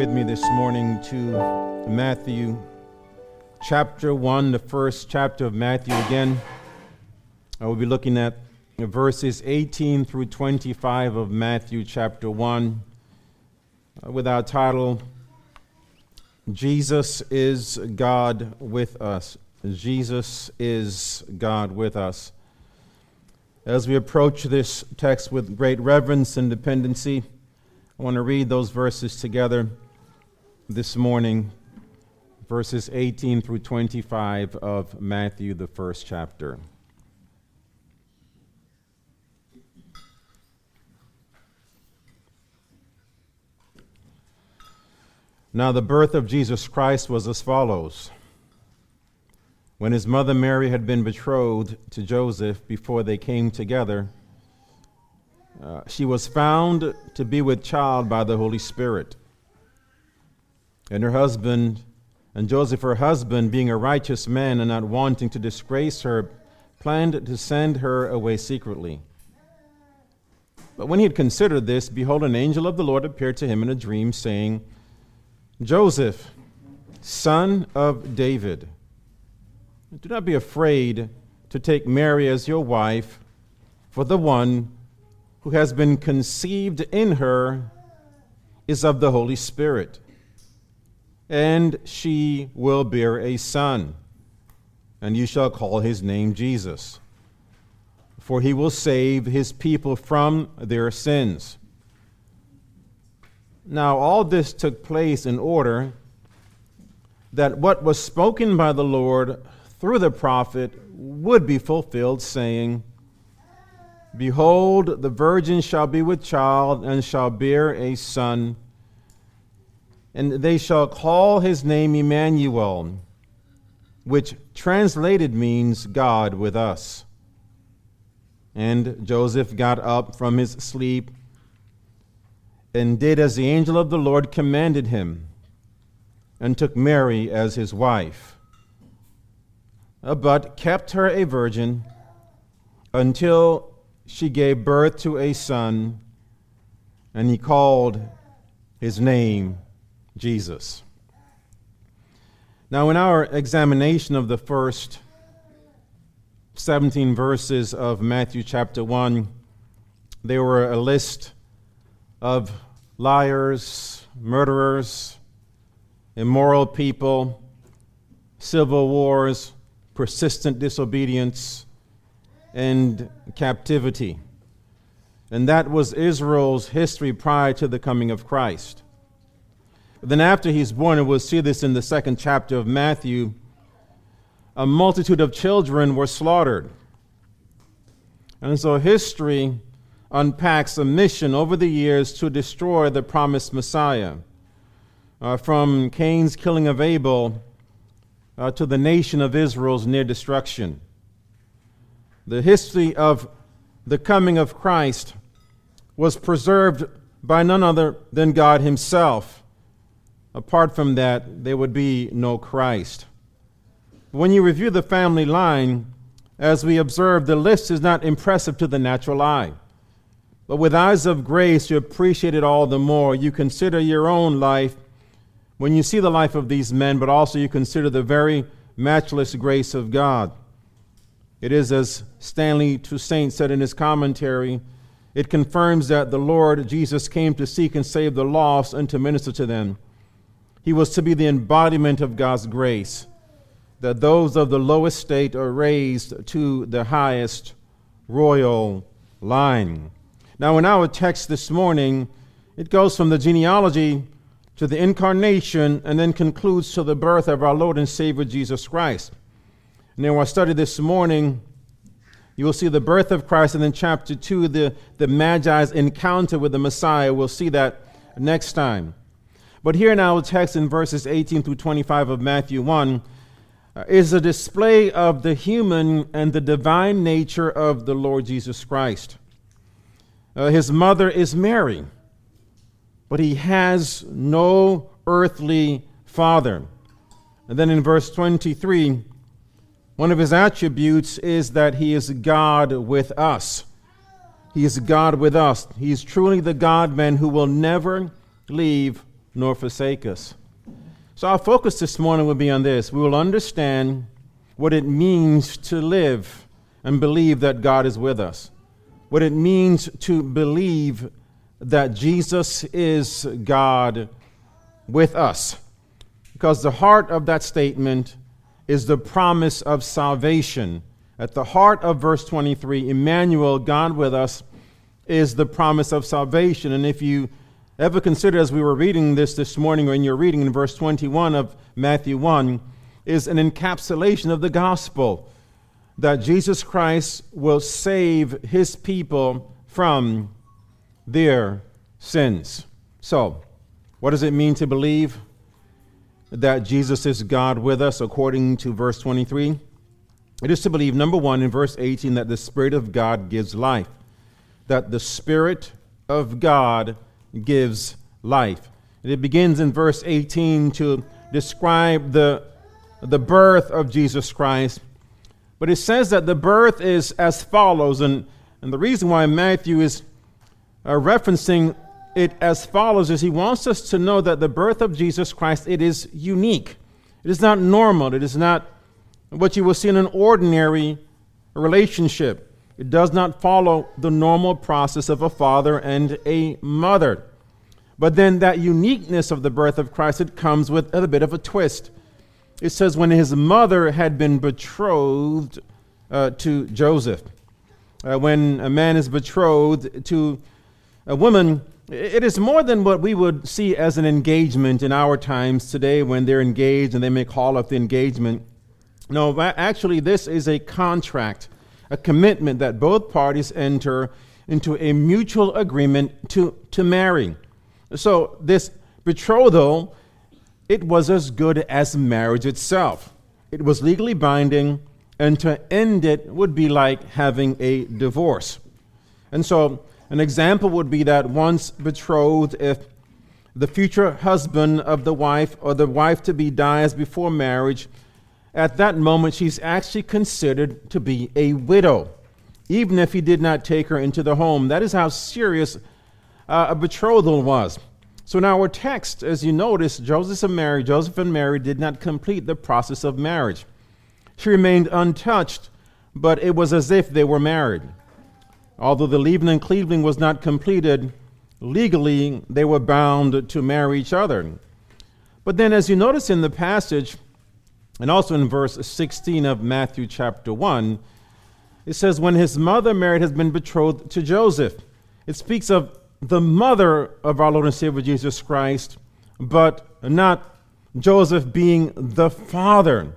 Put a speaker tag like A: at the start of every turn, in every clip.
A: with me this morning to Matthew chapter 1, the first chapter of Matthew again. I will be looking at verses 18 through 25 of Matthew chapter 1 with our title, Jesus is God with us. Jesus is God with us. As we approach this text with great reverence and dependency, I want to read those verses together this morning, verses 18 through 25 of Matthew, the first chapter. Now the birth of Jesus Christ was as follows. When his mother Mary had been betrothed to Joseph before they came together, she was found to be with child by the Holy Spirit. And Joseph, her husband, being a righteous man and not wanting to disgrace her, planned to send her away secretly. But when he had considered this, behold, an angel of the Lord appeared to him in a dream, saying, Joseph, son of David, do not be afraid to take Mary as your wife, for the one who has been conceived in her is of the Holy Spirit, and she will bear a son, and you shall call his name Jesus, for he will save his people from their sins. Now all this took place in order that what was spoken by the Lord through the prophet would be fulfilled, saying, Behold, the virgin shall be with child and shall bear a son, and they shall call his name Emmanuel, which translated means God with us. And Joseph got up from his sleep and did as the angel of the Lord commanded him, and took Mary as his wife, but kept her a virgin until she gave birth to a son, and he called his name Jesus. Now, in our examination of the first 17 verses of Matthew chapter 1, they were a list of liars, murderers, immoral people, civil wars, persistent disobedience, and captivity. And that was Israel's history prior to the coming of Christ. Then after he's born, and we'll see this in the second chapter of Matthew, a multitude of children were slaughtered. And so history unpacks a mission over the years to destroy the promised Messiah. From Cain's killing of Abel to the nation of Israel's near destruction. The history of the coming of Christ was preserved by none other than God himself. Apart from that, there would be no Christ. When you review the family line, as we observe, the list is not impressive to the natural eye. But with eyes of grace, you appreciate it all the more. You consider your own life when you see the life of these men, but also you consider the very matchless grace of God. It is, as Stanley Toussaint said in his commentary, it confirms that the Lord Jesus came to seek and save the lost and to minister to them. He was to be the embodiment of God's grace, that those of the lowest state are raised to the highest royal line. Now, in our text this morning, it goes from the genealogy to the incarnation and then concludes to the birth of our Lord and Savior Jesus Christ. And in our study this morning, you will see the birth of Christ, and then chapter 2, the Magi's encounter with the Messiah. We'll see that next time. But here in our text in verses 18 through 25 of Matthew 1 is a display of the human and the divine nature of the Lord Jesus Christ. His mother is Mary, but he has no earthly father. And then in verse 23, one of his attributes is that he is God with us. He is God with us. He is truly the God-man who will never leave nor forsake us. So our focus this morning will be on this. We will understand what it means to live and believe that God is with us. What it means to believe that Jesus is God with us. Because the heart of that statement is the promise of salvation. At the heart of verse 23, Emmanuel, God with us, is the promise of salvation. And if you ever consider, as we were reading this morning, when you're reading in verse 21 of Matthew 1, is an encapsulation of the gospel, that Jesus Christ will save his people from their sins. So, what does it mean to believe that Jesus is God with us according to verse 23? It is to believe, number one, in verse 18, that the Spirit of God gives life. That the Spirit of God gives life. And it begins in verse 18 to describe the birth of Jesus Christ. But it says that the birth is as follows, and the reason why Matthew is referencing it as follows is he wants us to know that the birth of Jesus Christ, it is unique. It is not normal. It is not what you will see in an ordinary relationship. It does not follow the normal process of a father and a mother. But then that uniqueness of the birth of Christ, it comes with a bit of a twist. It says when his mother had been betrothed to Joseph. When a man is betrothed to a woman, it is more than what we would see as an engagement in our times today when they're engaged and they may call up the engagement. No, actually this is a contract, a commitment that both parties enter into a mutual agreement to marry. So this betrothal, it was as good as marriage itself. It was legally binding, and to end it would be like having a divorce. And so an example would be that once betrothed, if the future husband of the wife or the wife-to-be dies before marriage, at that moment she's actually considered to be a widow, even if he did not take her into the home. That is how serious a betrothal was. So in our text, as you notice, Joseph and Mary did not complete the process of marriage. She remained untouched, but it was as if they were married. Although the leaving and cleaving was not completed, legally they were bound to marry each other. But then as you notice in the passage, and also in verse 16 of Matthew chapter 1, it says, when his mother Mary has been betrothed to Joseph. It speaks of the mother of our Lord and Savior Jesus Christ, but not Joseph being the father.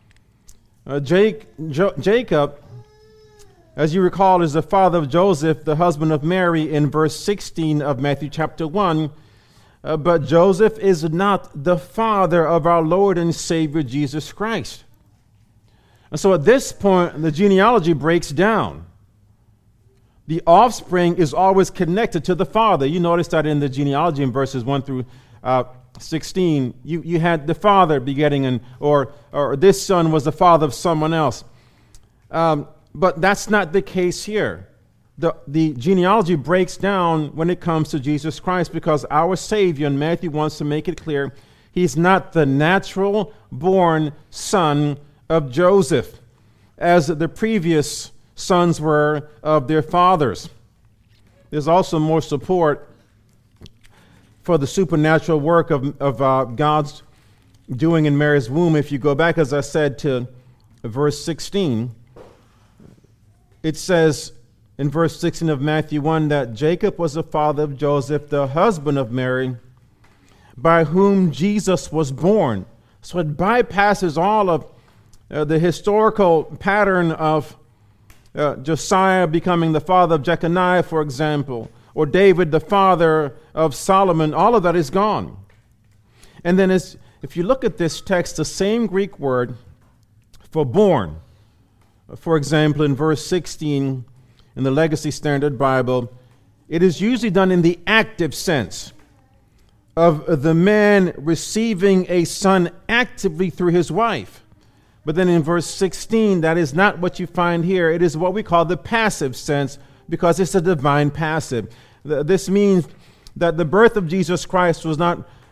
A: Jacob, as you recall, is the father of Joseph, the husband of Mary, in verse 16 of Matthew chapter 1. But Joseph is not the father of our Lord and Savior Jesus Christ. And so at this point, the genealogy breaks down. The offspring is always connected to the father. You notice that in the genealogy in verses 1 through 16, you had the father begetting, or this son was the father of someone else. But that's not the case here. The genealogy breaks down when it comes to Jesus Christ, because our Savior, and Matthew wants to make it clear, he's not the natural born son of Joseph, as the previous sons were of their fathers. There's also more support for the supernatural work of God's doing in Mary's womb. If you go back, as I said, to verse 16, it says in verse 16 of Matthew 1 that Jacob was the father of Joseph, the husband of Mary, by whom Jesus was born. So it bypasses all of the historical pattern of Josiah becoming the father of Jeconiah, for example, or David, the father of Solomon. All of that is gone. And then if you look at this text, the same Greek word for born, for example, in verse 16 in the Legacy Standard Bible, it is usually done in the active sense of the man receiving a son actively through his wife. But then in verse 16, that is not what you find here. It is what we call the passive sense, because it's a divine passive. This means that the birth of Jesus Christ was not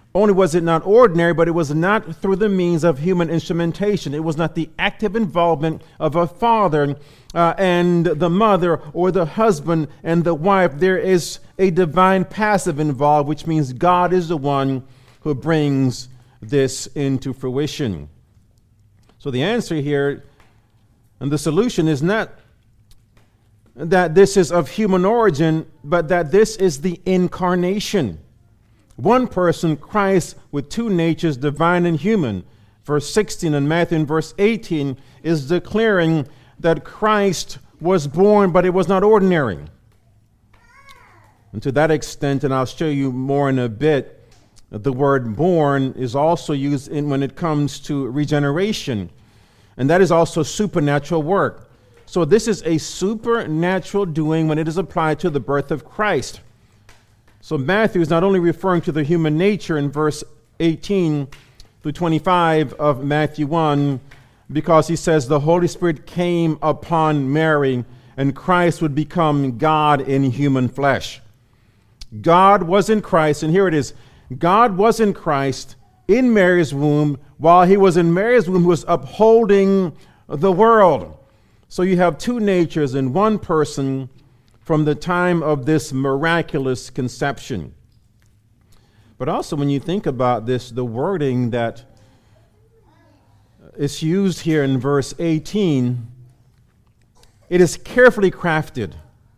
A: only was it not ordinary, but it was not through the means of human instrumentation. It was not the active involvement of a father and the mother, or the husband and the wife. There is a divine passive involved, which means God is the one who brings this into fruition. So the answer here and the solution is not that this is of human origin, but that this is the incarnation. One person, Christ, with two natures, divine and human. Verse 16 in Matthew and verse 18 is declaring that Christ was born, but it was not ordinary. And to that extent, and I'll show you more in a bit, the word born is also used when it comes to regeneration. And that is also supernatural work. So this is a supernatural doing when it is applied to the birth of Christ. So Matthew is not only referring to the human nature in verse 18 through 25 of Matthew 1, because he says the Holy Spirit came upon Mary and Christ would become God in human flesh. God was in Christ, and here it is. God was in Christ in Mary's womb. While he was in Mary's womb, he was upholding the world. So you have two natures in one person from the time of this miraculous conception. But also when you think about this, the wording that is used here in verse 18, it is carefully crafted.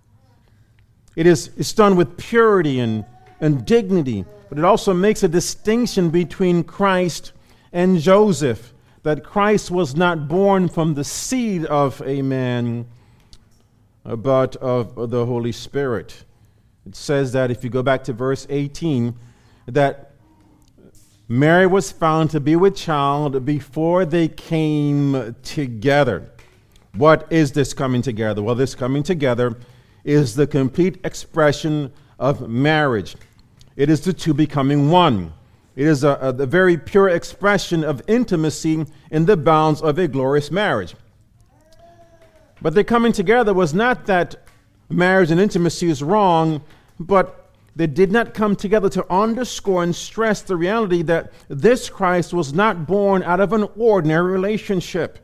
A: It's done with purity and dignity, but it also makes a distinction between Christ and Joseph, that Christ was not born from the seed of a man, but of the Holy Spirit. It says that if you go back to verse 18, that Mary was found to be with child before they came together. What is this coming together? Well, this coming together is the complete expression of marriage. It is the two becoming one. It is a very pure expression of intimacy in the bounds of a glorious marriage. But their coming together was not that marriage and intimacy is wrong, but they did not come together to underscore and stress the reality that this Christ was not born out of an ordinary relationship.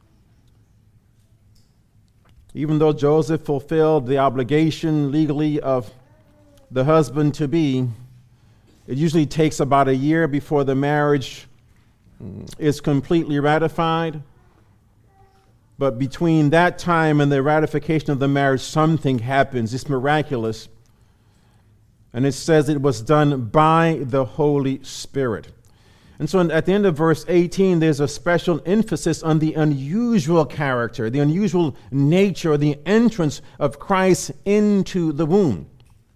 A: Even though Joseph fulfilled the obligation legally of the husband-to-be, it usually takes about a year before the marriage is completely ratified. But between that time and the ratification of the marriage, something happens. It's miraculous. And it says it was done by the Holy Spirit. And so at the end of verse 18, there's a special emphasis on the unusual character, the unusual nature, the entrance of Christ into the womb.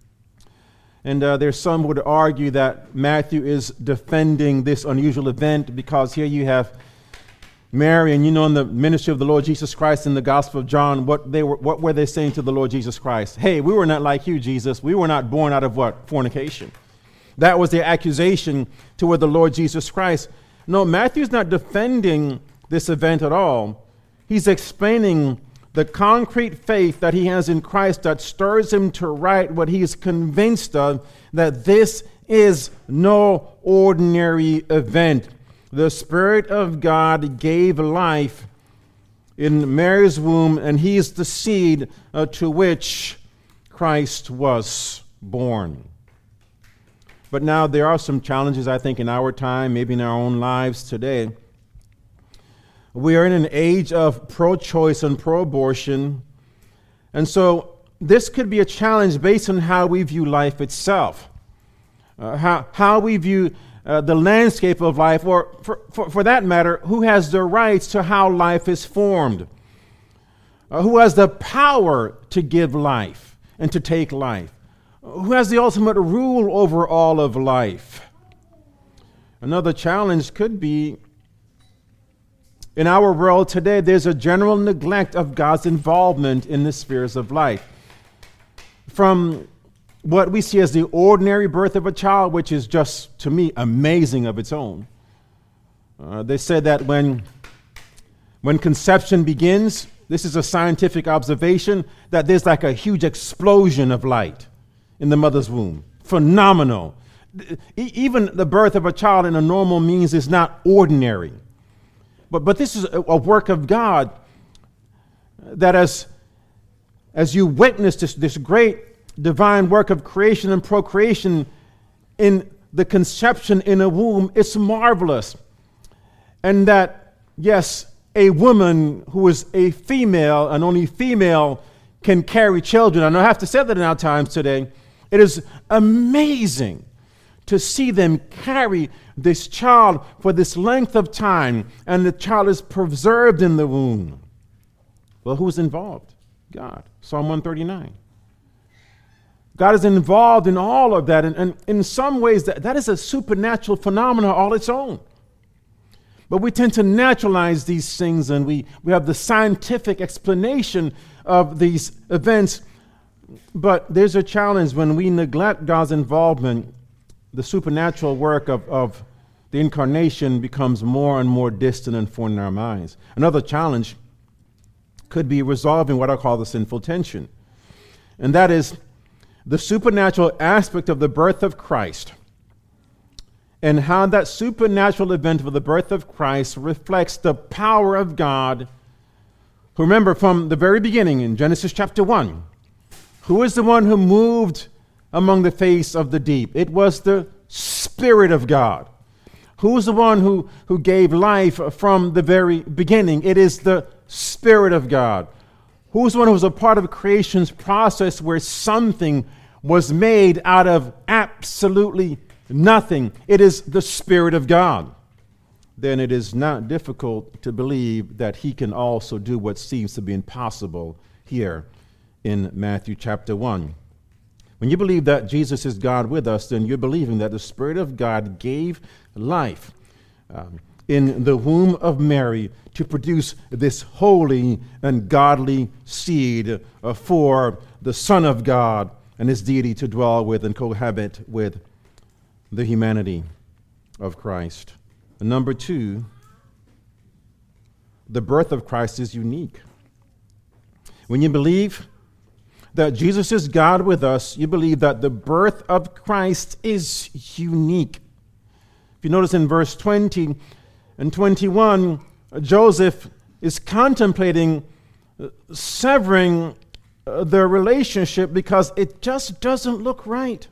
A: And there's some who would argue that Matthew is defending this unusual event because here you have Mary, and in the ministry of the Lord Jesus Christ in the Gospel of John, what were they saying to the Lord Jesus Christ? Hey, we were not like you, Jesus. We were not born out of what? Fornication. That was their accusation toward the Lord Jesus Christ. No, Matthew's not defending this event at all. He's explaining the concrete faith that he has in Christ that stirs him to write what he is convinced of, that this is no ordinary event. The Spirit of God gave life in Mary's womb, and he is the seed to which Christ was born. But now there are some challenges, I think, in our time, maybe in our own lives today. We are in an age of pro-choice and pro-abortion, and so this could be a challenge based on how we view life itself, how we view the landscape of life, or for that matter, who has the rights to how life is formed, who has the power to give life and to take life, who has the ultimate rule over all of life. Another challenge could be, in our world today, there's a general neglect of God's involvement in the spheres of life. From what we see as the ordinary birth of a child, which is just, to me, amazing of its own. They said that when conception begins, this is a scientific observation, that there's like a huge explosion of light in the mother's womb. Phenomenal. Even the birth of a child in a normal means is not ordinary. But this is a work of God that as you witness this great divine work of creation and procreation in the conception in a womb, it's marvelous. And that, yes, a woman who is a female, and only female can carry children. And I have to say that in our times today. It is amazing to see them carry this child for this length of time, and the child is preserved in the womb. Well, who's involved? God. Psalm 139. God is involved in all of that, and in some ways that is a supernatural phenomenon all its own. But we tend to naturalize these things, and we have the scientific explanation of these events. But there's a challenge when we neglect God's involvement. The supernatural work of the incarnation becomes more and more distant and foreign in our minds. Another challenge could be resolving what I call the sinful tension. And that is the supernatural aspect of the birth of Christ, and how that supernatural event of the birth of Christ reflects the power of God. Remember, from the very beginning in Genesis chapter 1, who is the one who moved among the face of the deep? It was the Spirit of God. Who's the one who gave life from the very beginning? It is the Spirit of God. Who's the one who was a part of creation's process where something was made out of absolutely nothing? It is the Spirit of God. Then it is not difficult to believe that he can also do what seems to be impossible here in Matthew chapter 1. When you believe that Jesus is God with us, then you're believing that the Spirit of God gave life in the womb of Mary to produce this holy and godly seed for the Son of God and his deity to dwell with and cohabit with the humanity of Christ. And number two, the birth of Christ is unique. When you believe that Jesus is God with us, you believe that the birth of Christ is unique. If you notice in verse 20 and 21, Joseph is contemplating severing the relationship because it just doesn't look right.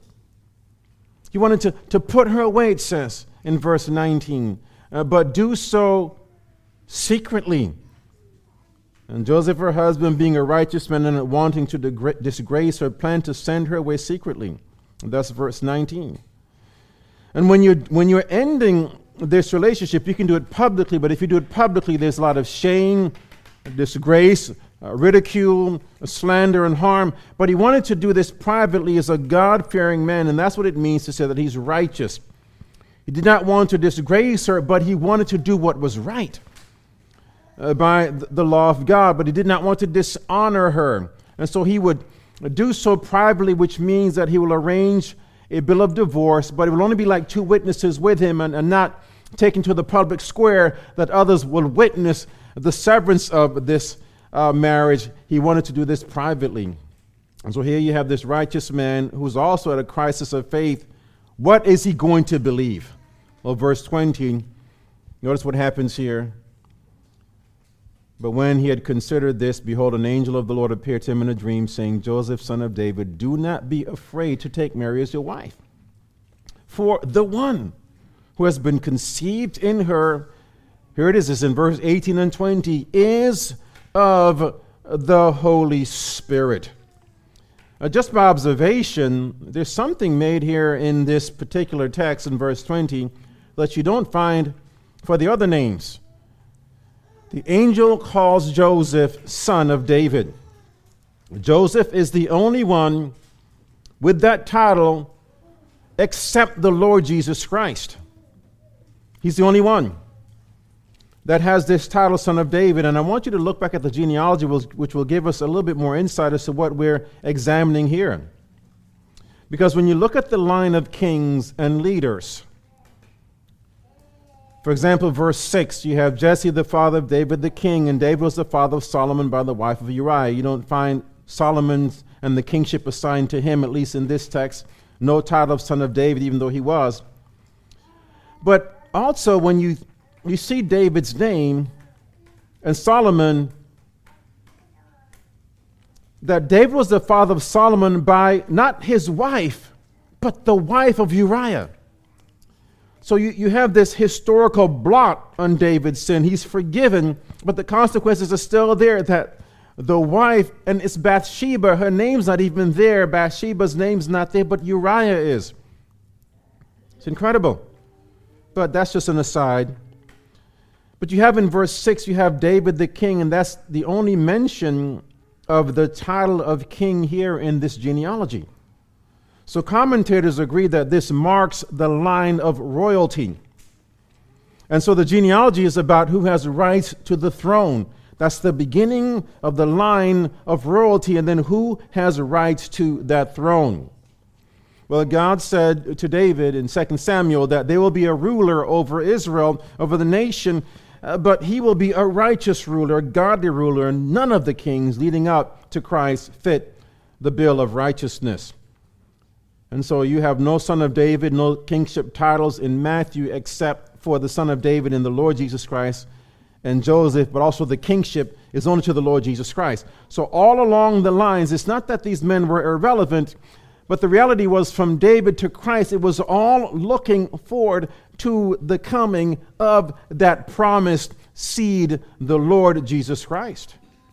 A: He wanted to put her away, it says in verse 19, but do so secretly. And Joseph, her husband, being a righteous man and not wanting to disgrace her, planned to send her away secretly. And that's verse 19. And when you're ending this relationship, you can do it publicly, but if you do it publicly, there's a lot of shame, disgrace, ridicule, slander, and harm. But he wanted to do this privately as a God-fearing man, and that's what it means to say that he's righteous. He did not want to disgrace her, but he wanted to do what was right by the law of God, but he did not want to dishonor her. And so he would do so privately, which means that he will arrange a bill of divorce, but it will only be like two witnesses with him and not taken to the public square that others will witness the severance of this marriage. He wanted to do this privately. And so here you have this righteous man who's also at a crisis of faith. What is he going to believe? Well, verse 20, notice what happens here. But when he had considered this, behold, an angel of the Lord appeared to him in a dream, saying, Joseph, son of David, do not be afraid to take Mary as your wife. For the one who has been conceived in her, here it is in verse 18 and 20, is of the Holy Spirit. Just by observation, there's something made here in this particular text in verse 20 that you don't find for the other names. The angel calls Joseph son of David. Joseph is the only one with that title except the Lord Jesus Christ. He's the only one that has this title, son of David. And I want you to look back at the genealogy, which will give us a little bit more insight as to what we're examining here. Because when you look at the line of kings and leaders, for example, verse 6, you have Jesse, the father of David the king, and David was the father of Solomon by the wife of Uriah. You don't find Solomon and the kingship assigned to him, at least in this text. No title of son of David, even though he was. But also when you see David's name and Solomon, that David was the father of Solomon by not his wife, but the wife of Uriah. So you have this historical blot on David's sin. He's forgiven, but the consequences are still there, that the wife, and it's Bathsheba, her name's not even there. Bathsheba's name's not there, but Uriah is. It's incredible. But that's just an aside. But you have in verse 6, you have David the king, and that's the only mention of the title of king here in this genealogy. So commentators agree that this marks the line of royalty. And so the genealogy is about who has rights to the throne. That's the beginning of the line of royalty, and then who has rights to that throne. Well, God said to David in 2 Samuel that there will be a ruler over Israel, over the nation, but he will be a righteous ruler, a godly ruler, and none of the kings leading up to Christ fit the bill of righteousness. And so you have no son of David, no kingship titles in Matthew except for the son of David in the Lord Jesus Christ and Joseph, but also the kingship is only to the Lord Jesus Christ. So all along the lines, it's not that these men were irrelevant, but the reality was from David to Christ, it was all looking forward to the coming of that promised seed, the Lord Jesus Christ.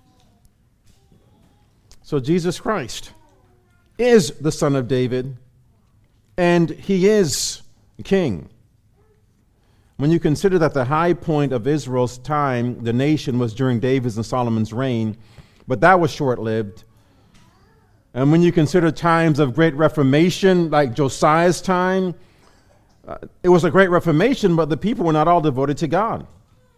A: So Jesus Christ is the son of David, and he is king. When you consider that the high point of Israel's time, the nation, was during David's and Solomon's reign, but that was short-lived. And when you consider times of great reformation, like Josiah's time, it was a great reformation, but the people were not all devoted to God.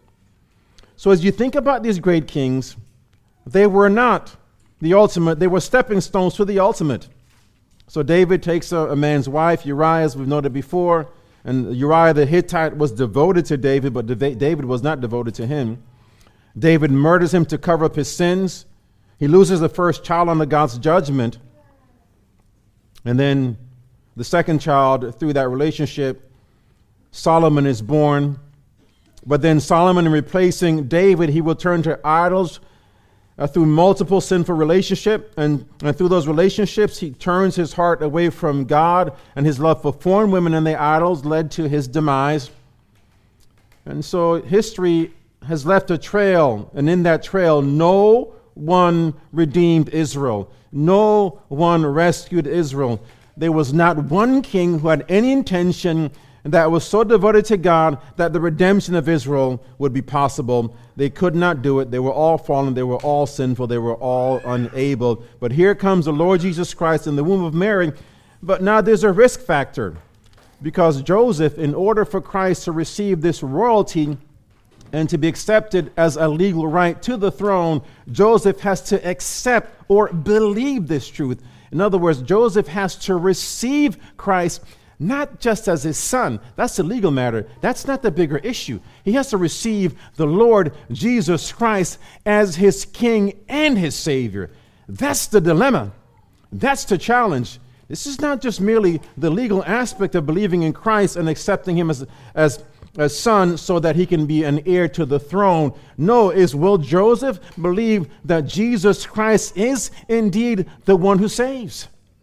A: So as you think about these great kings, they were not the ultimate. They were stepping stones to the ultimate. So David takes a man's wife, Uriah, as we've noted before, and Uriah the Hittite was devoted to David, but David was not devoted to him. David murders him to cover up his sins. He loses the first child under God's judgment. And then the second child, through that relationship, Solomon is born. But then Solomon, in replacing David, he will turn to idols through multiple sinful relationships. And through those relationships, he turns his heart away from God, and his love for foreign women and their idols led to his demise. And so history has left a trail, and in that trail, no one redeemed Israel. No one rescued Israel. There was not one king who had any intention that was so devoted to God that the redemption of Israel would be possible. They could not do it. They were all fallen. They were all sinful. They were all unable. But here comes the Lord Jesus Christ in the womb of Mary. But now there's a risk factor, because Joseph, in order for Christ to receive this royalty and to be accepted as a legal right to the throne, Joseph has to accept or believe this truth. In other words, Joseph has to receive Christ not just as his son. That's a legal matter. That's not the bigger issue. He has to receive the Lord Jesus Christ as his king and his savior. That's the dilemma. That's the challenge. This is not just merely the legal aspect of believing in Christ and accepting him as son so that he can be an heir to the throne. No, will Joseph believe that Jesus Christ is indeed the one who saves?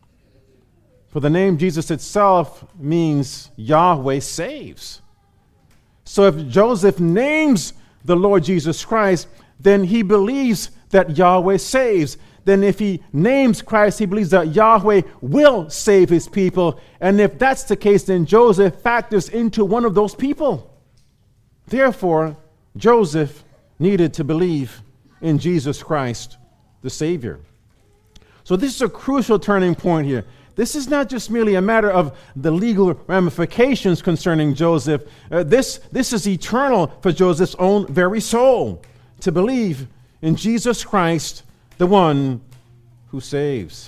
A: For the name Jesus itself means Yahweh saves. So if Joseph names the Lord Jesus Christ, then he believes that Yahweh saves. Then if he names Christ, he believes that Yahweh will save his people. And if that's the case, then Joseph factors into one of those people. Therefore, Joseph needed to believe in Jesus Christ, the Savior. So this is a crucial turning point here. This is not just merely a matter of the legal ramifications concerning Joseph. This is eternal for Joseph's own very soul, to believe in Jesus Christ, the one who saves.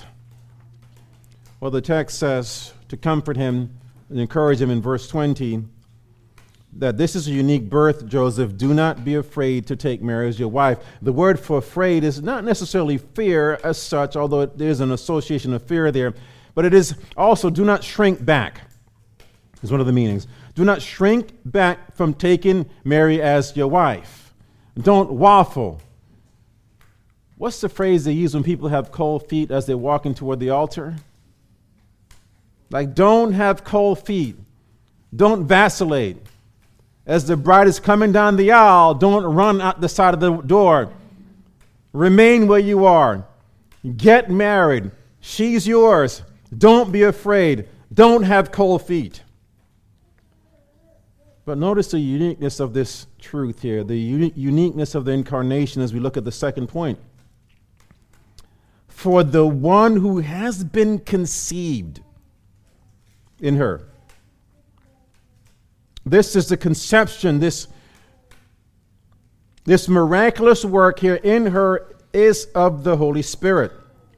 A: Well, the text says to comfort him and encourage him in verse 20 that this is a unique birth, Joseph. Do not be afraid to take Mary as your wife. The word for afraid is not necessarily fear as such, although there's an association of fear there. but it is also do not shrink back, is one of the meanings. Do not shrink back from taking Mary as your wife. Don't waffle. What's the phrase they use when people have cold feet as they're walking toward the altar? Like, don't have cold feet. Don't vacillate. As the bride is coming down the aisle, don't run out the side of the door. Remain where you are. Get married. She's yours. Don't be afraid. Don't have cold feet. But notice the uniqueness of this truth here, the uniqueness of the incarnation as we look at the second point. For the one who has been conceived in her. This is the conception, this miraculous work here in her is of the Holy Spirit.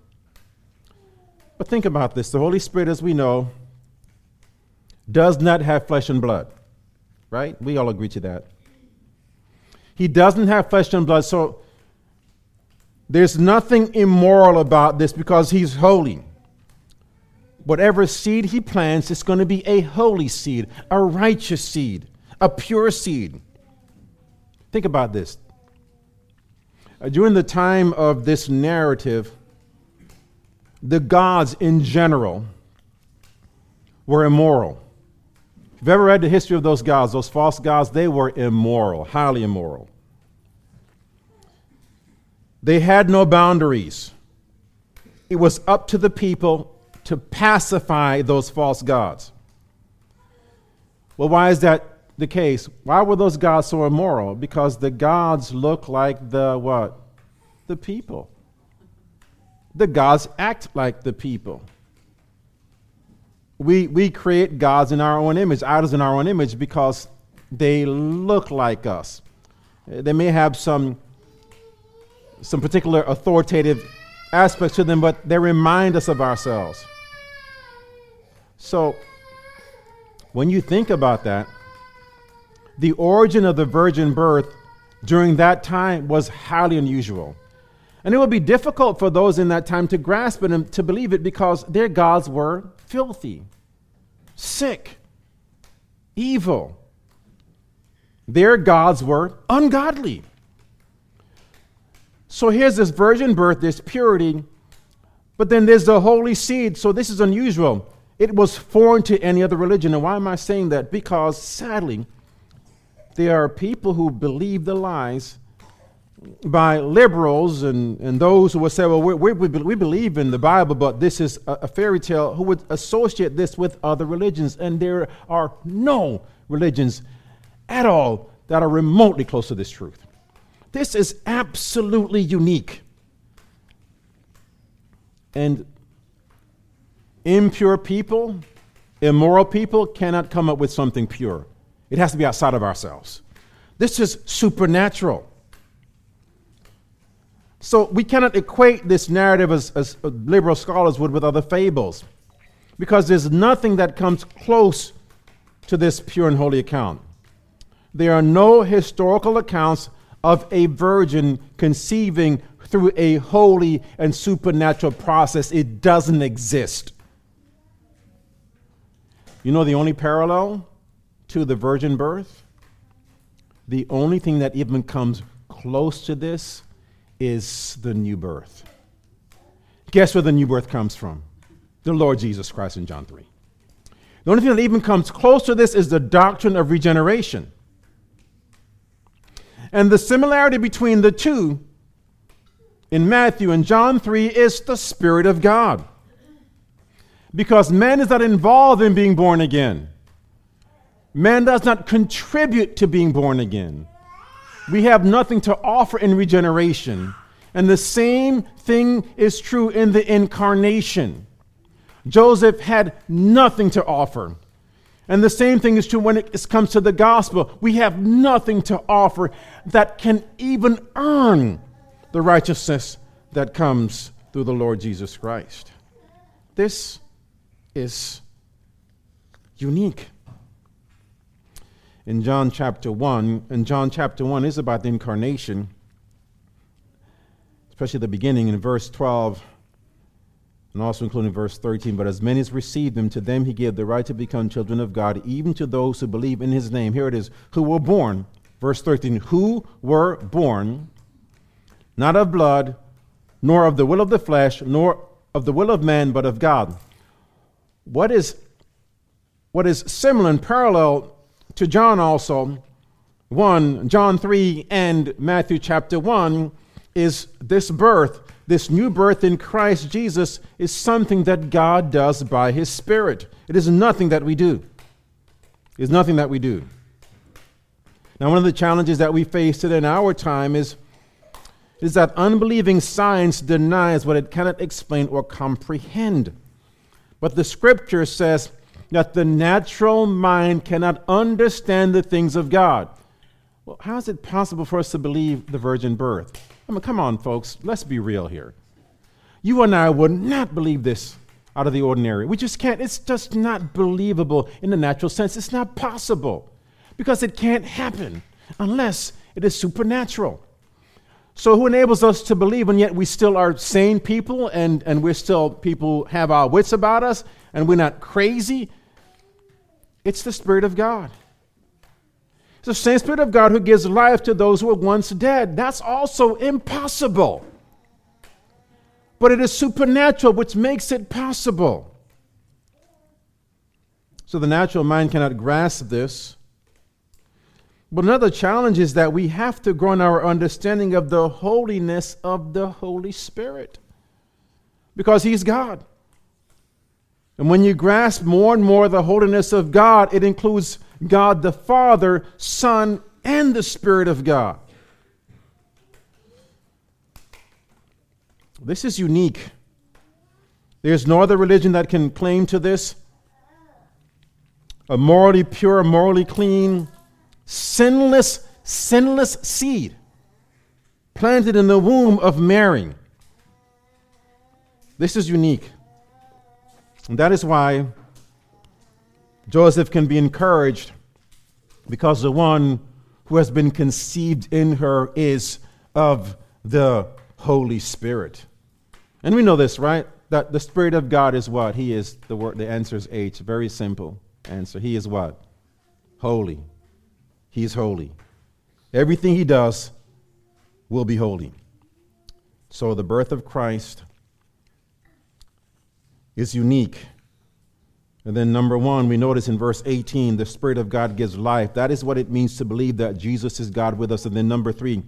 A: But think about this. The Holy Spirit, as we know, does not have flesh and blood. Right? We all agree to that. He doesn't have flesh and blood, so there's nothing immoral about this because he's holy. Whatever seed he plants, it's going to be a holy seed, a righteous seed, a pure seed. Think about this. During the time of this narrative, the gods in general were immoral. If you've ever read the history of those gods, those false gods, they were immoral, highly immoral. They had no boundaries. It was up to the people to pacify those false gods. Well, why is that the case? Why were those gods so immoral? Because the gods look like the what? The people. The gods act like the people. We create gods in our own image, idols in our own image, because they look like us. They may have some particular authoritative aspects to them, but they remind us of ourselves. So, when you think about that, the origin of the virgin birth during that time was highly unusual. And it would be difficult for those in that time to grasp it and to believe it because their gods were filthy, sick, evil. Their gods were ungodly. So here's this virgin birth, this purity, but then there's the holy seed. So this is unusual. It was foreign to any other religion. And why am I saying that? Because sadly, there are people who believe the lies by liberals and those who would say, well, we believe in the Bible, but this is a fairy tale, who would associate this with other religions. And there are no religions at all that are remotely close to this truth. This is absolutely unique. And impure people, immoral people cannot come up with something pure. It has to be outside of ourselves. This is supernatural. So we cannot equate this narrative as liberal scholars would with other fables, because there's nothing that comes close to this pure and holy account. There are no historical accounts of a virgin conceiving through a holy and supernatural process. It doesn't exist. You know the only parallel to the virgin birth? The only thing that even comes close to this is the new birth. Guess where the new birth comes from? The Lord Jesus Christ in John 3. The only thing that even comes close to this is the doctrine of regeneration. And the similarity between the two in Matthew and John 3 is the Spirit of God. Because man is not involved in being born again. Man does not contribute to being born again. We have nothing to offer in regeneration. And the same thing is true in the incarnation. Joseph had nothing to offer. And the same thing is true when it comes to the gospel. We have nothing to offer that can even earn the righteousness that comes through the Lord Jesus Christ. This is unique. In John chapter 1, and John chapter 1 is about the incarnation, especially the beginning in verse 12. And also including verse 13, but as many as received him, to them he gave the right to become children of God, even to those who believe in his name. Here it is, who were born, verse 13, who were born, not of blood, nor of the will of the flesh, nor of the will of man, but of God. What is similar and parallel to John also, John 3 and Matthew chapter 1, is this birth. This new birth in Christ Jesus is something that God does by his Spirit. It is nothing that we do. It is nothing that we do. Now, one of the challenges that we face today in our time is that unbelieving science denies what it cannot explain or comprehend. But the Scripture says that the natural mind cannot understand the things of God. Well, how is it possible for us to believe the virgin birth? I mean, come on, folks, let's be real here. You and I would not believe this out of the ordinary. We just can't. It's just not believable in the natural sense. It's not possible because it can't happen unless it is supernatural. So who enables us to believe, and yet we still are sane people, and we're still people who have our wits about us, and we're not crazy? It's the Spirit of God. It's the same Spirit of God who gives life to those who were once dead. That's also impossible. But it is supernatural, which makes it possible. So the natural mind cannot grasp this. But another challenge is that we have to grow in our understanding of the holiness of the Holy Spirit, because he's God. And when you grasp more and more the holiness of God, it includes God the Father, Son, and the Spirit of God. This is unique. There's no other religion that can claim to this. A morally pure, morally clean, sinless seed planted in the womb of Mary. This is unique. And that is why Joseph can be encouraged, because the one who has been conceived in her is of the Holy Spirit. And we know this, right? That the Spirit of God is what? He is the word. The answer is H. Very simple answer. He is what? Holy. He's holy. Everything he does will be holy. So the birth of Christ is unique. And then number one, we notice in verse 18, the Spirit of God gives life. That is what it means to believe that Jesus is God with us. And then number three,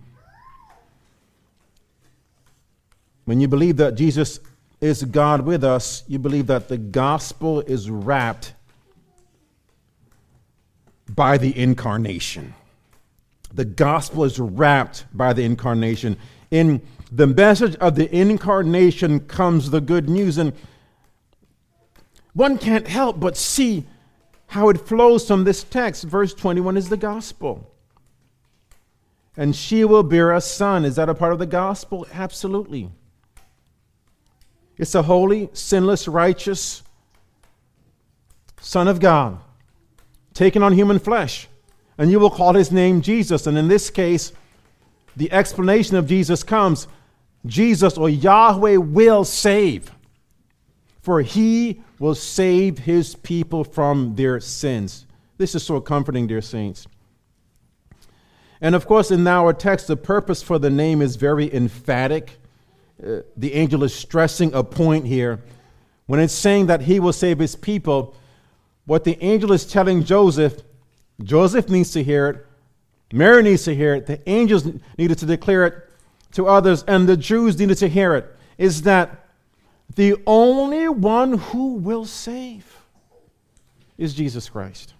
A: when you believe that Jesus is God with us, you believe that the gospel is wrapped by the incarnation. The gospel is wrapped by the incarnation. In the message of the incarnation comes the good news. And one can't help but see how it flows from this text. Verse 21 is the gospel. And she will bear a son. Is that a part of the gospel? Absolutely. It's a holy, sinless, righteous Son of God, taken on human flesh. And you will call his name Jesus. And in this case, the explanation of Jesus comes. Jesus, or Yahweh, will save. For he will save his people from their sins. This is so comforting, dear saints. And of course, in our text, the purpose for the name is very emphatic. The angel is stressing a point here. When it's saying that he will save his people, what the angel is telling Joseph needs to hear it, Mary needs to hear it, the angels needed to declare it to others, and the Jews needed to hear it, is that the only one who will save is Jesus Christ.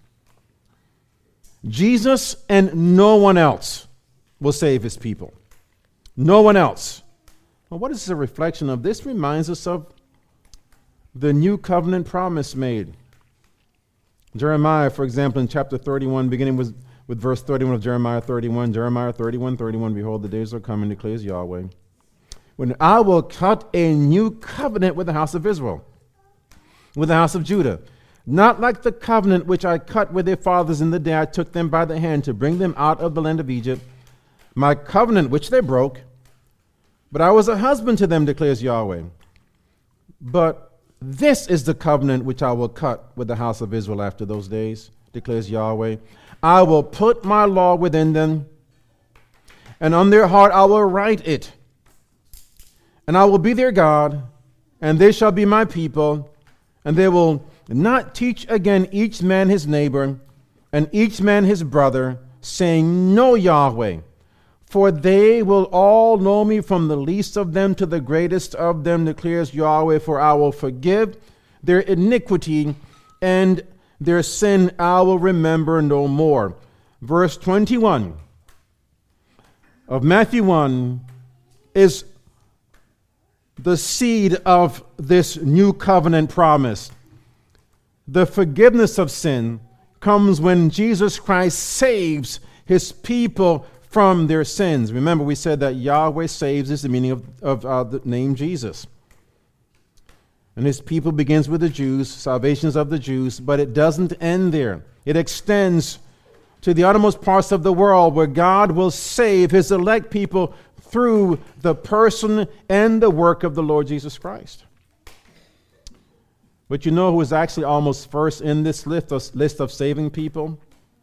A: Jesus and no one else will save his people. No one else. Well, what is a reflection of? This reminds us of the new covenant promise made. Jeremiah, for example, in chapter 31, beginning with verse 31 of Jeremiah 31, Jeremiah 31:31, behold, the days are coming, declares Yahweh, when I will cut a new covenant with the house of Israel, with the house of Judah, not like the covenant which I cut with their fathers in the day I took them by the hand to bring them out of the land of Egypt, my covenant which they broke, but I was a husband to them, declares Yahweh. But this is the covenant which I will cut with the house of Israel after those days, declares Yahweh. I will put my law within them, and on their heart I will write it. And I will be their God, and they shall be my people, and they will not teach again each man his neighbor, and each man his brother, saying, Know Yahweh. For they will all know me, from the least of them to the greatest of them, declares Yahweh. For I will forgive their iniquity, and their sin I will remember no more. Verse 21 of Matthew 1 is the seed of this new covenant promise. The forgiveness of sin comes when Jesus Christ saves his people from their sins. Remember, we said that Yahweh saves is the meaning of the name Jesus. And his people begins with the Jews, salvations of the Jews, but it doesn't end there. It extends to the uttermost parts of the world, where God will save his elect people through the person and the work of the Lord Jesus Christ. But you know who is actually almost first in this list of saving people?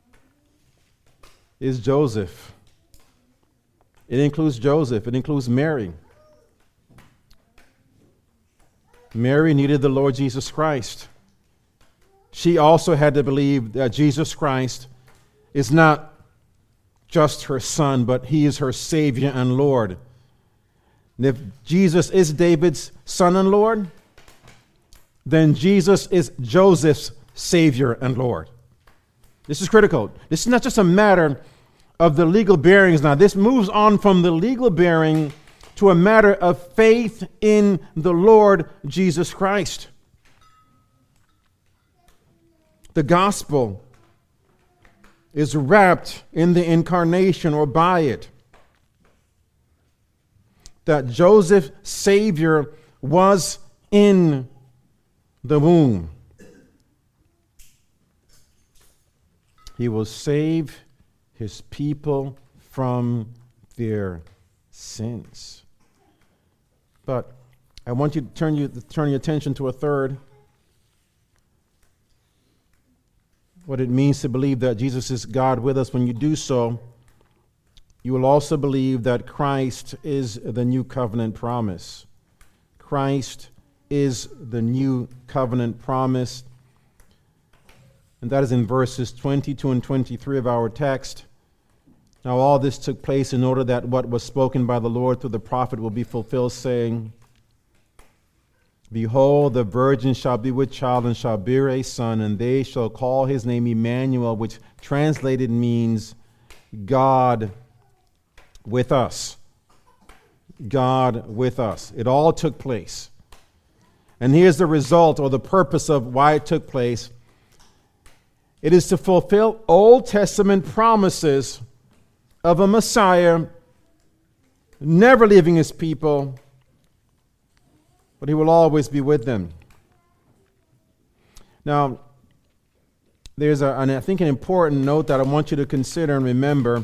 A: Is Joseph. It includes Joseph. It includes Mary. Mary needed the Lord Jesus Christ. She also had to believe that Jesus Christ is not just her son, but he is her Savior and Lord. And if Jesus is David's son and Lord, then Jesus is Joseph's Savior and Lord. This is critical. This is not just a matter of the legal bearings now. This moves on from the legal bearing to a matter of faith in the Lord Jesus Christ. The gospel is wrapped in the incarnation, or by it. That Joseph's Savior was in the womb. He will save his people from their sins. But I want you to turn your attention to a third. What it means to believe that Jesus is God with us. When you do so, you will also believe that Christ is the new covenant promise. Christ is the new covenant promise. And that is in verses 22 and 23 of our text. Now all this took place in order that what was spoken by the Lord through the prophet will be fulfilled, saying, Behold, the virgin shall be with child and shall bear a son, and they shall call his name Emmanuel, which translated means God with us. God with us. It all took place. And here's the result, or the purpose of why it took place. It is to fulfill Old Testament promises of a Messiah never leaving his people, but he will always be with them. Now, there's I think an important note that I want you to consider and remember,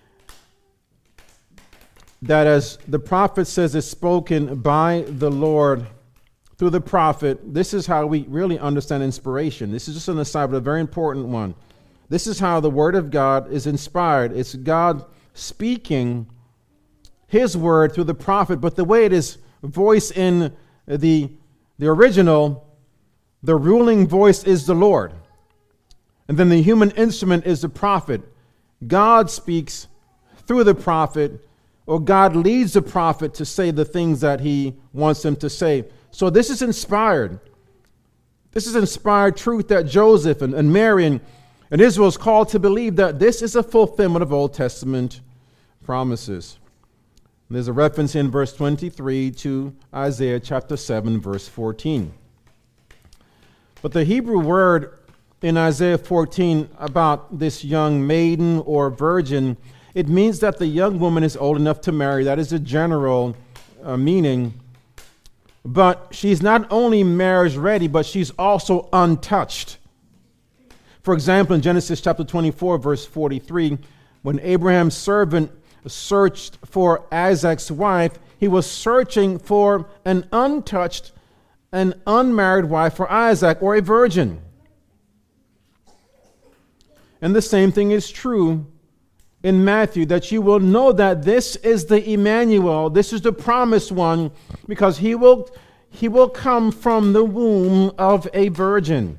A: that as the prophet says is spoken by the Lord through the prophet, this is how we really understand inspiration. This is just an aside, but a very important one. This is how the Word of God is inspired. It's God speaking His Word through the prophet, but the way it is voiced in the original, the ruling voice is the Lord. And then the human instrument is the prophet. God speaks through the prophet, or God leads the prophet to say the things that He wants them to say. So this is inspired. This is inspired truth that Joseph and Mary and Israel is called to believe, that this is a fulfillment of Old Testament promises. And there's a reference in verse 23 to Isaiah chapter 7, verse 14. But the Hebrew word in Isaiah 14 about this young maiden or virgin, it means that the young woman is old enough to marry. That is the general meaning. But she's not only marriage ready, but she's also untouched. For example, in Genesis chapter 24, verse 43, when Abraham's servant searched for Isaac's wife, he was searching for an untouched an unmarried wife for Isaac, or a virgin. And the same thing is true in Matthew, that you will know that this is the Emmanuel, this is the promised one, because he will come from the womb of a virgin.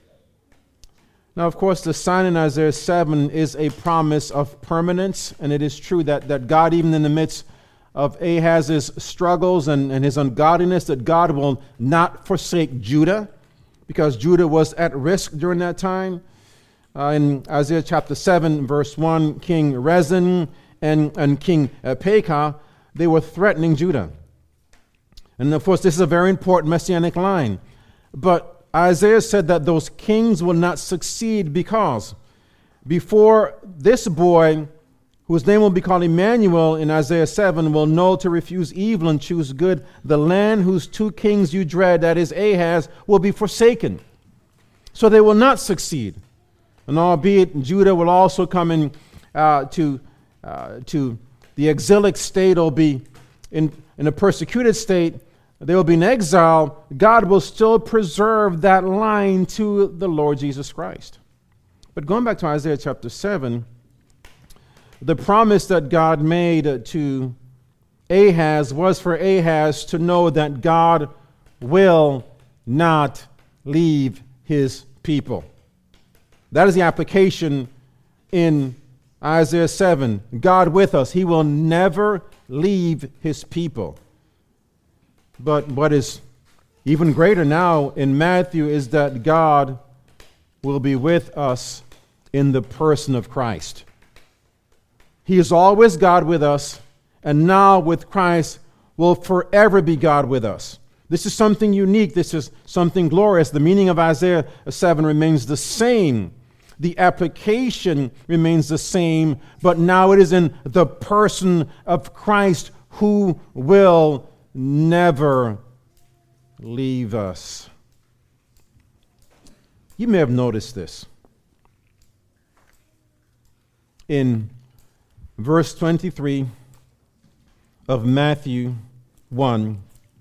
A: Now, of course, the sign in Isaiah 7 is a promise of permanence, and it is true that God, even in the midst of Ahaz's struggles and his ungodliness, that God will not forsake Judah, because Judah was at risk during that time. In Isaiah chapter 7, verse 1, King Rezin and King Pekah, they were threatening Judah. And of course, this is a very important messianic line. But Isaiah said that those kings will not succeed because before this boy, whose name will be called Emmanuel in Isaiah 7, will know to refuse evil and choose good, the land whose two kings you dread, that is Ahaz, will be forsaken. So they will not succeed. And albeit Judah will also come in to the exilic state, or be in a persecuted state, they will be in exile, God will still preserve that line to the Lord Jesus Christ. But going back to Isaiah chapter 7, the promise that God made to Ahaz was for Ahaz to know that God will not leave his people. That is the application in Isaiah 7. God with us. He will never leave his people. But what is even greater now in Matthew is that God will be with us in the person of Christ. He is always God with us, and now with Christ will forever be God with us. This is something unique. This is something glorious. The meaning of Isaiah 7 remains the same. The application remains the same, but now it is in the person of Christ, who will never leave us. You may have noticed this. In verse 23 of Matthew 1,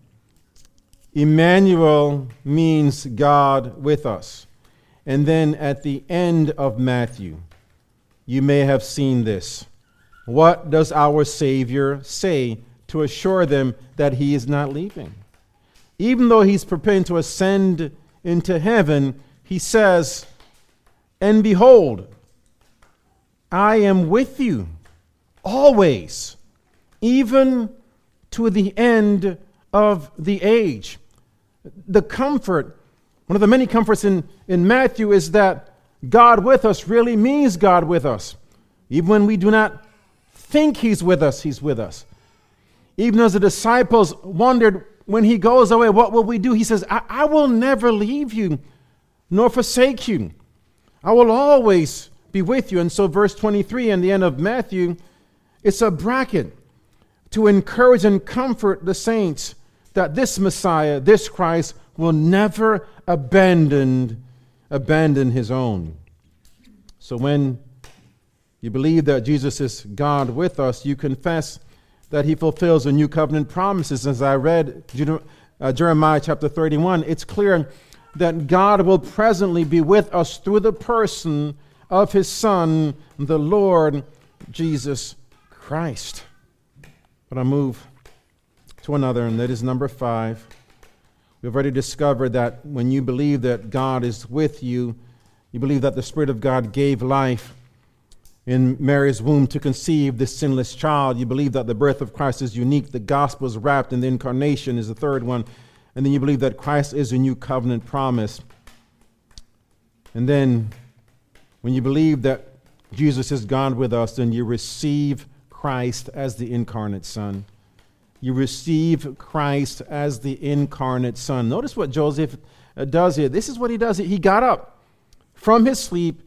A: Emmanuel means God with us. And then at the end of Matthew, you may have seen this. What does our Savior say to assure them that he is not leaving? Even though he's preparing to ascend into heaven, he says, "And behold, I am with you always, even to the end of the age." The comfort, one of the many comforts in Matthew, is that God with us really means God with us. Even when we do not think he's with us, he's with us. Even as the disciples wondered, when he goes away, what will we do? He says, I will never leave you nor forsake you. I will always be with you. And so verse 23 and the end of Matthew, it's a bracket to encourage and comfort the saints that this Messiah, this Christ, will never abandon his own. So when you believe that Jesus is God with us, you confess that he fulfills the new covenant promises. As I read Jeremiah chapter 31, it's clear that God will presently be with us through the person of his Son, the Lord Jesus Christ. But I move to another, and that is number 5. We've already discovered that when you believe that God is with you, you believe that the Spirit of God gave life in Mary's womb to conceive this sinless child. You believe that the birth of Christ is unique. The gospel is wrapped in the incarnation is the third one. And then you believe that Christ is a new covenant promise. And then when you believe that Jesus is God with us, then you receive Christ as the incarnate Son. You receive Christ as the incarnate Son. Notice what Joseph does here. This is what he does. He got up from his sleep,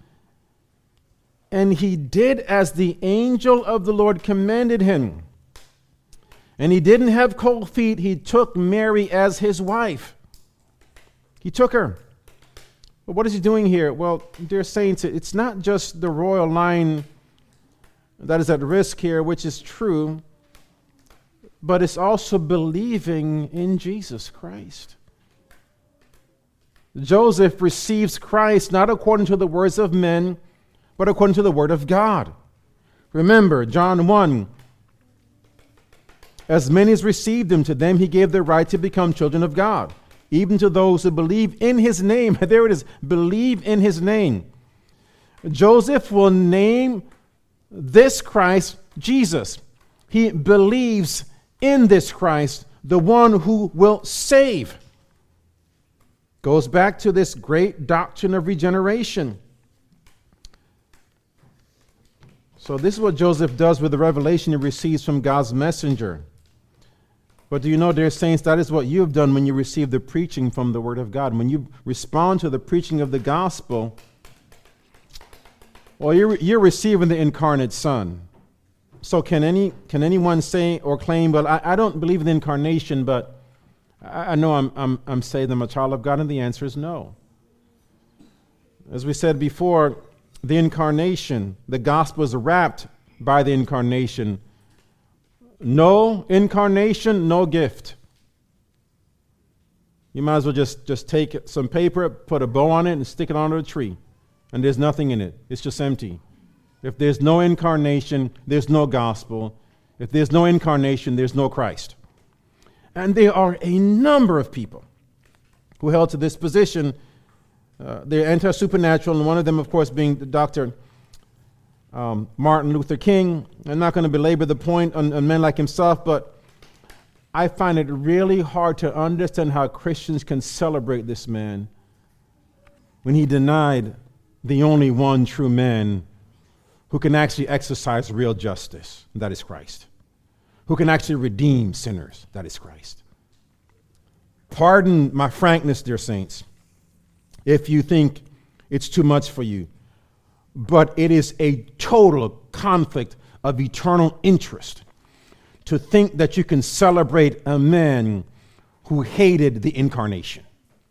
A: and he did as the angel of the Lord commanded him. And he didn't have cold feet. He took Mary as his wife. He took her. But what is he doing here? Well, dear saints, it's not just the royal line that is at risk here, which is true, but it's also believing in Jesus Christ. Joseph receives Christ not according to the words of men, but according to the word of God. Remember, John 1, as many as received him, to them he gave the right to become children of God, even to those who believe in his name. There it is, believe in his name. Joseph will name this Christ Jesus. He believes in this Christ, the one who will save. Goes back to this great doctrine of regeneration. So this is what Joseph does with the revelation he receives from God's messenger. But do you know, dear saints, that is what you have done when you receive the preaching from the Word of God. When you respond to the preaching of the gospel, well, you're receiving the incarnate Son. So can anyone say or claim, well, I don't believe in the incarnation, but I know I'm saved, I'm a child of God, and the answer is no. As we said before, the incarnation, the gospel is wrapped by the incarnation. No incarnation, no gift. You might as well just take some paper, put a bow on it, and stick it under a tree. And there's nothing in it. It's just empty. If there's no incarnation, there's no gospel. If there's no incarnation, there's no Christ. And there are a number of people who held to this position. They're anti-supernatural, and one of them, of course, being Dr. Martin Luther King. I'm not going to belabor the point on men like himself, but I find it really hard to understand how Christians can celebrate this man when he denied the only one true man who can actually exercise real justice, and that is Christ. Who can actually redeem sinners, that is Christ. Pardon my frankness, dear saints, if you think it's too much for you, but it is a total conflict of eternal interest to think that you can celebrate a man who hated the incarnation.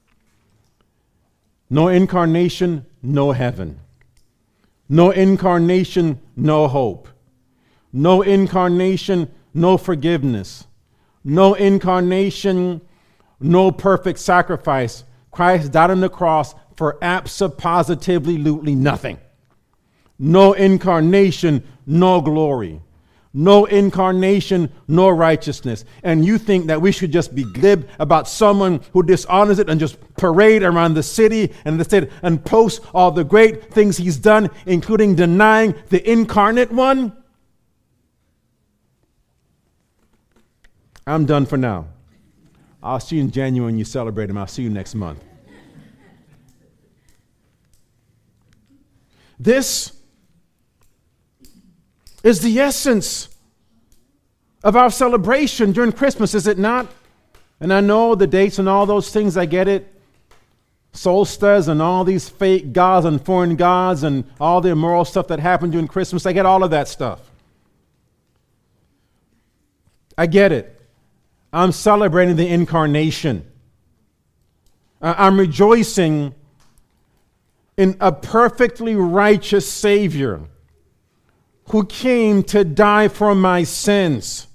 A: No incarnation, no heaven. No incarnation, no hope. No incarnation, no forgiveness. No incarnation, no perfect sacrifice. Christ died on the cross for absolutely nothing. No incarnation, no glory. No incarnation, no righteousness. And you think that we should just be glib about someone who dishonors it and just parade around the city and the state and post all the great things he's done, including denying the incarnate one? I'm done for now. I'll see you in January when you celebrate him. I'll see you next month. This is the essence of our celebration during Christmas, is it not? And I know the dates and all those things, I get it. Solstice and all these fake gods and foreign gods and all the immoral stuff that happened during Christmas, I get all of that stuff. I get it. I'm celebrating the incarnation. I'm rejoicing in a perfectly righteous Savior who came to die for my sins.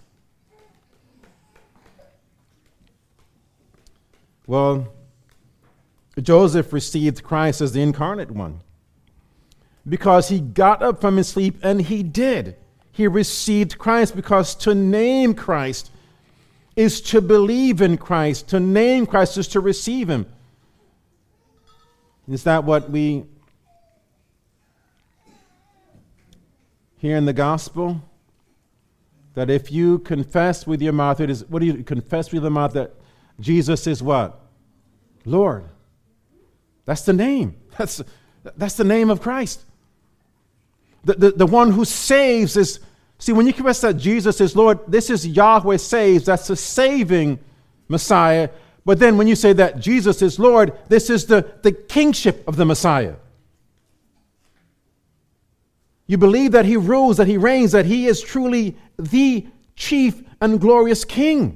A: Well, Joseph received Christ as the incarnate one because he got up from his sleep, and he did. He received Christ because to name Christ is to believe in Christ. To name Christ is to receive him. Is that what we hear in the gospel? That if you confess with your mouth, what do you confess with your mouth? That Jesus is what? Lord. That's the name. That's the name of Christ. The one who saves is, see, when you confess that Jesus is Lord, this is Yahweh saves, that's the saving Messiah. But then when you say that Jesus is Lord, this is the kingship of the Messiah. You believe that he rules, that he reigns, that he is truly the chief and glorious king.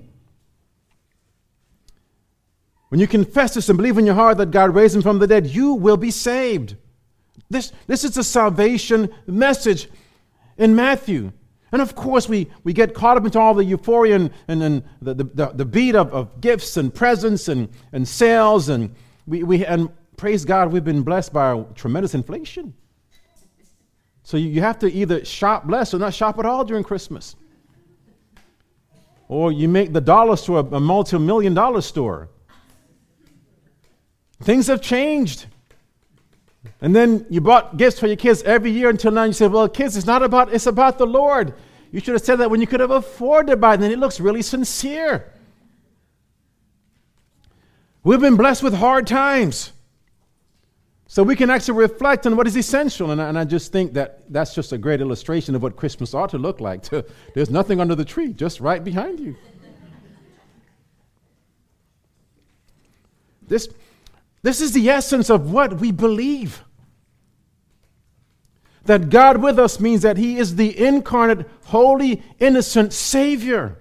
A: When you confess this and believe in your heart that God raised him from the dead, you will be saved. This is the salvation message in Matthew. And of course, we get caught up into all the euphoria and the beat of gifts and presents and sales and And praise God, we've been blessed by tremendous inflation. So you have to either shop less or not shop at all during Christmas. Or you make the dollar store a multi-million-dollar store. Things have changed. And then you bought gifts for your kids every year until now. You say, well, kids, it's about the Lord. You should have said that when you could have afforded to buy it. Then it looks really sincere. We've been blessed with hard times. So we can actually reflect on what is essential. And I just think that that's just a great illustration of what Christmas ought to look like. There's nothing under the tree, just right behind you. This is the essence of what we believe. That God with us means that He is the incarnate, holy, innocent Savior.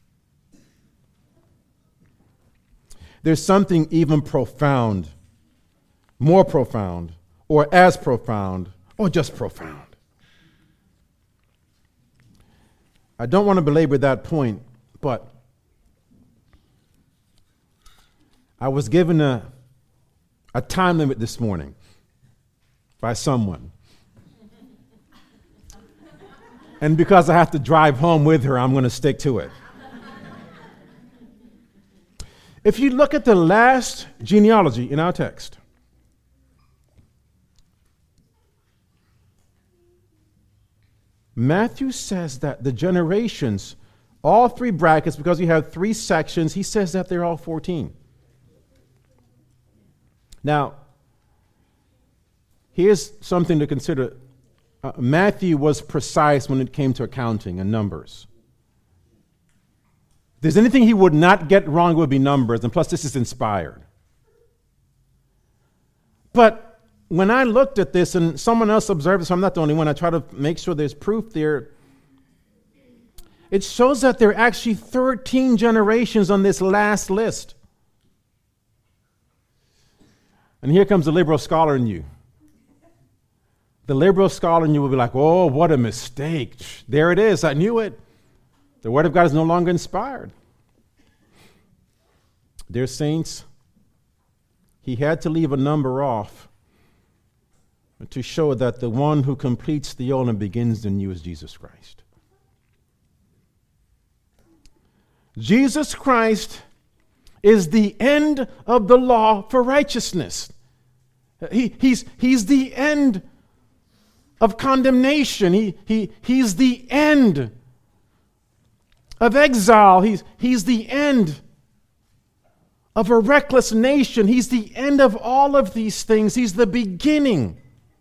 A: There's something even profound, more profound, or as profound, or just profound. I don't want to belabor that point, but I was given a time limit this morning by someone. And because I have to drive home with her, I'm going to stick to it. If you look at the last genealogy in our text, Matthew says that the generations, all three brackets, because you have three sections, he says that they're all 14. Now, here's something to consider. Matthew was precise when it came to accounting and numbers. If there's anything he would not get wrong, it would be numbers, and plus this is inspired. But when I looked at this, and someone else observed this, so I'm not the only one, I try to make sure there's proof there. It shows that there are actually 13 generations on this last list. And here comes the liberal scholar in you. The liberal scholar in you will be like, oh, what a mistake. There it is. I knew it. The Word of God is no longer inspired. Dear saints, he had to leave a number off to show that the one who completes the old and begins the new is Jesus Christ. Jesus Christ is the end of the law for righteousness. He's the end of condemnation. He's the end of exile. He's the end of a reckless nation. He's the end of all of these things. He's the beginning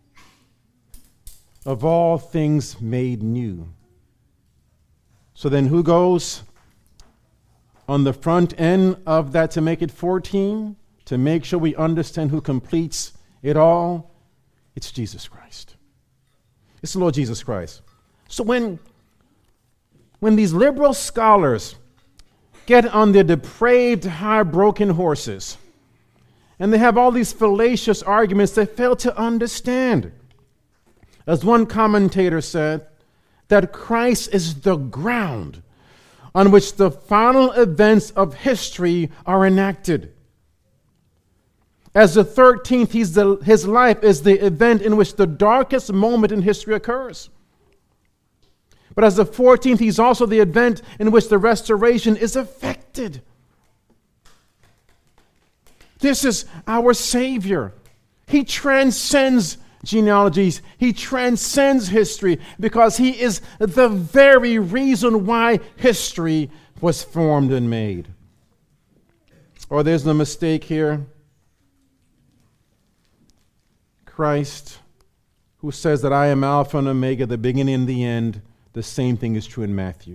A: of all things made new. So then who goes on the front end of that to make it 14? To make sure we understand who completes it all? It's Jesus Christ. It's the Lord Jesus Christ. So when these liberal scholars get on their depraved, high-broken horses, and they have all these fallacious arguments, they fail to understand. As one commentator said, that Christ is the ground on which the final events of history are enacted. As the 13th, his life is the event in which the darkest moment in history occurs. But as the 14th, he's also the event in which the restoration is effected. This is our Savior. He transcends genealogies. He transcends history because he is the very reason why history was formed and made. Or there's no mistake here. Christ, who says that I am Alpha and Omega, the beginning and the end, the same thing is true in Matthew.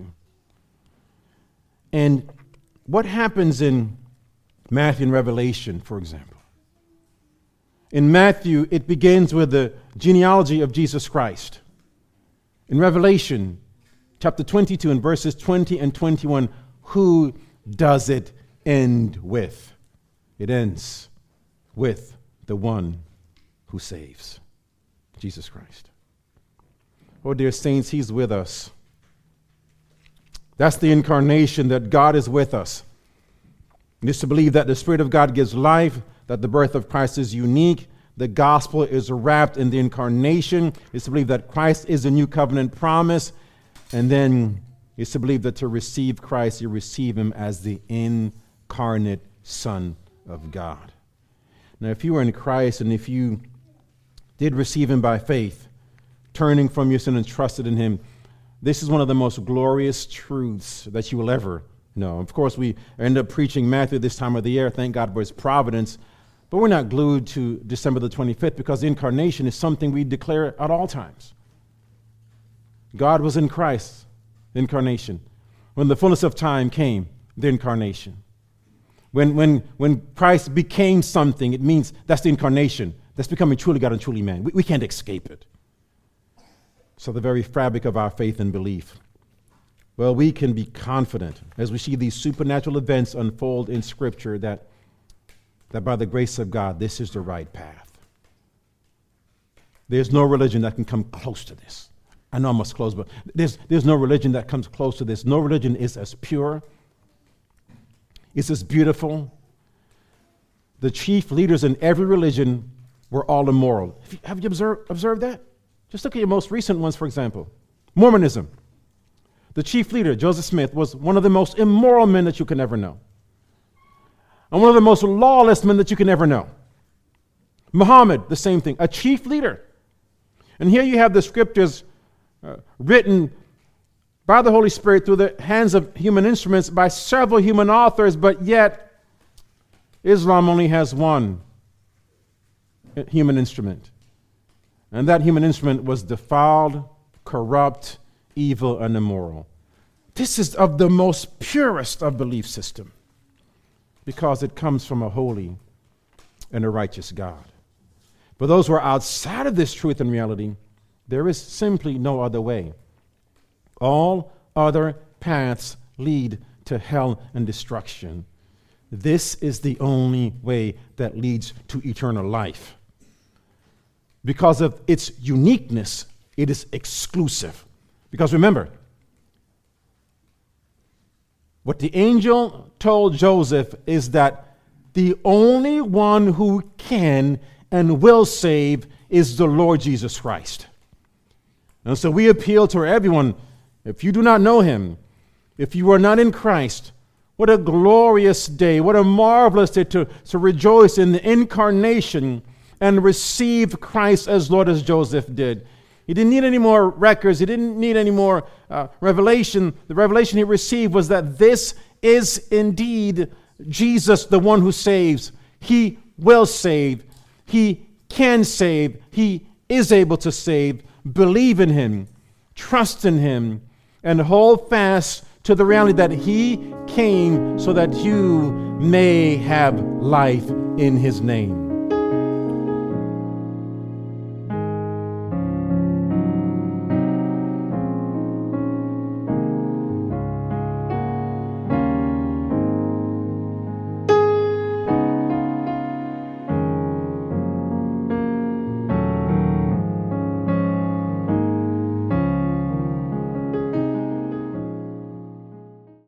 A: And what happens in Matthew and Revelation, for example? In Matthew, it begins with the genealogy of Jesus Christ. In Revelation, chapter 22 and verses 20 and 21, who does it end with? It ends with the one who saves, Jesus Christ. Oh, dear saints, he's with us. That's the incarnation, that God is with us. It is to believe that the Spirit of God gives life, that the birth of Christ is unique. The gospel is wrapped in the incarnation. It's to believe that Christ is a new covenant promise. And then it's to believe that to receive Christ, you receive him as the incarnate Son of God. Now, if you are in Christ and if you did receive him by faith, turning from your sin and trusted in him, this is one of the most glorious truths that you will ever know. Of course, we end up preaching Matthew this time of the year. Thank God for his providence. But we're not glued to December the 25th because the incarnation is something we declare at all times. God was in Christ, incarnation. When the fullness of time came, the incarnation. When Christ became something, it means that's the incarnation. That's becoming truly God and truly man. We can't escape it. So the very fabric of our faith and belief. Well, we can be confident as we see these supernatural events unfold in Scripture that by the grace of God, this is the right path. There's no religion that can come close to this. I know I must close, but there's no religion that comes close to this. No religion is as pure, is as beautiful. The chief leaders in every religion were all immoral. Have you observed that? Just look at your most recent ones, for example. Mormonism. The chief leader, Joseph Smith, was one of the most immoral men that you can ever know. And one of the most lawless men that you can ever know. Muhammad, the same thing, a chief leader. And here you have the scriptures written by the Holy Spirit through the hands of human instruments by several human authors, but yet Islam only has one human instrument. And that human instrument was defiled, corrupt, evil, and immoral. This is of the most purest of belief system because it comes from a holy and a righteous God. For those who are outside of this truth and reality, there is simply no other way. All other paths lead to hell and destruction. This is the only way that leads to eternal life. Because of its uniqueness, it is exclusive. Because remember, what the angel told Joseph is that the only one who can and will save is the Lord Jesus Christ. And so we appeal to everyone, if you do not know him, if you are not in Christ, what a glorious day, what a marvelous day to rejoice in the incarnation and receive Christ as Lord as Joseph did. He didn't need any more records. He didn't need any more revelation. The revelation he received was that this is indeed Jesus, the one who saves. He will save. He can save. He is able to save. Believe in him. Trust in him. And hold fast to the reality that he came so that you may have life in his name.